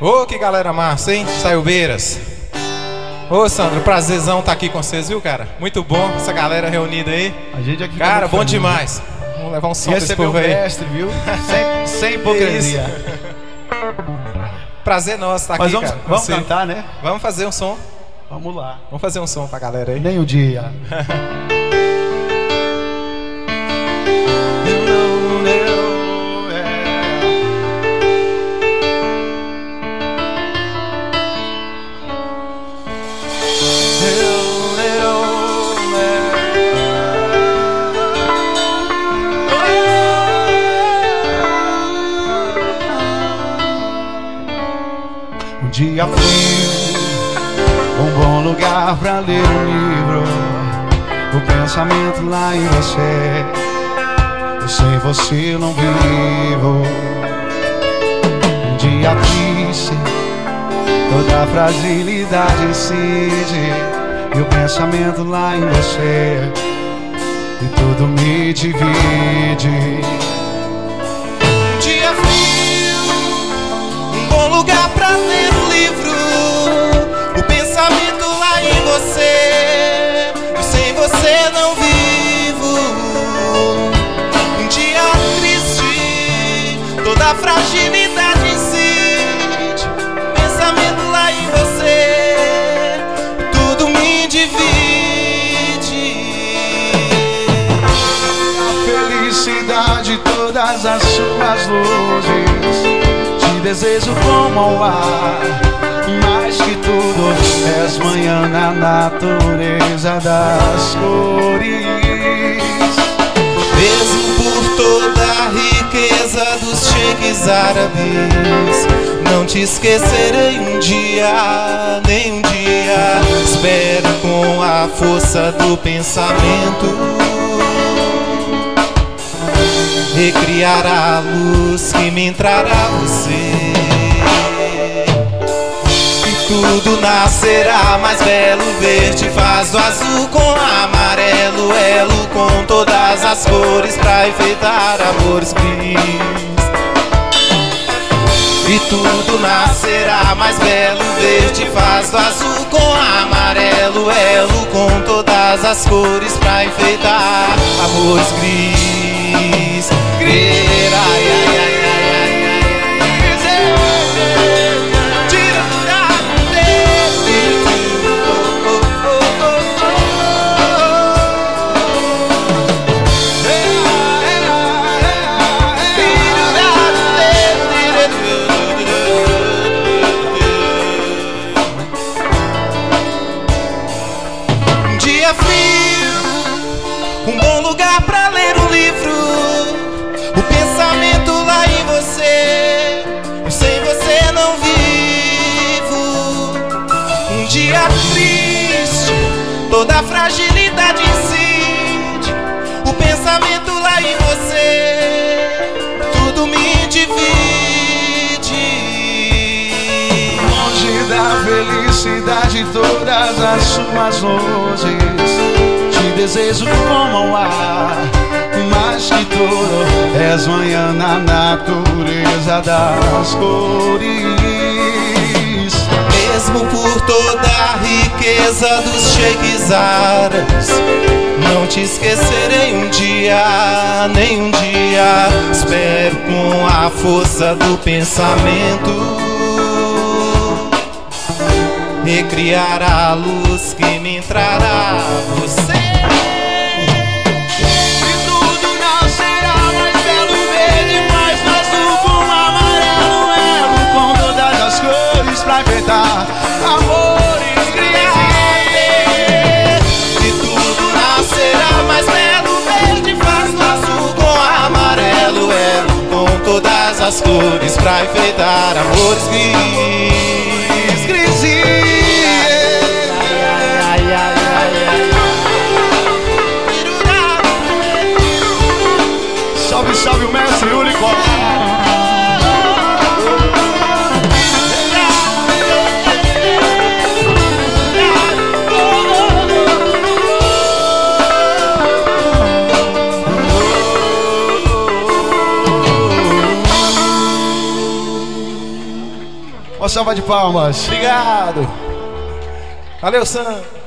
Ô, que galera massa, hein? Saiubeiras. Ô, Sandro, prazerzão estar aqui com vocês, viu, cara? Muito bom essa galera reunida aí. A gente aqui. Cara, bom demais. Vamos levar um som desse povo aí. Mestre, viu? Sem hipocrisia. Prazer nosso estar aqui, cara. Vamos cantar, né? Vamos fazer um som. Vamos lá. Vamos fazer um som pra galera aí. Nem o dia. Um dia frio, um bom lugar pra ler um livro. O pensamento lá em você, eu sem você não vivo. Um dia triste, toda a fragilidade incide. E o pensamento lá em você, e tudo me divide. Um dia frio, um bom lugar pra ler um livro. O pensamento lá em você, e sem você não vivo. Um dia triste, toda a fragilidade incide. Pensamento lá em você, tudo me divide. A felicidade, todas as suas luzes, te desejo como ao ar. Mais que tudo, és manhã na natureza das cores. Mesmo por toda a riqueza dos cheques árabes, não te esquecerei um dia, nem um dia. Espero com a força do pensamento recriar a luz que me entrará você. Tudo nascerá mais belo, verde faz do azul com amarelo, elo com todas as cores pra enfeitar amores gris. E tudo nascerá mais belo, verde faz do azul com amarelo, elo com todas as cores pra enfeitar amores gris. Ai, ai, ai. Um bom lugar pra ler um livro. O pensamento lá em você, eu sem você não vivo. Um dia triste, toda a fragilidade incide. O pensamento lá em você, tudo me divide. Longe da felicidade, todas as suas luzes, desejo como ao ar. Mais que tudo, és manhã na natureza das cores. Mesmo por toda a riqueza dos cheques árabes, não te esquecerei um dia, nem um dia. Espero com a força do pensamento recriar a luz que me entrará você. Pra enfeitar amores gris. E tudo nascerá mais belo, verde faz do azul com amarelo, elo com todas as cores pra enfeitar amores gris. Salve, salve o mestre Unicó. salva de palmas. Obrigado. Valeu, Sam.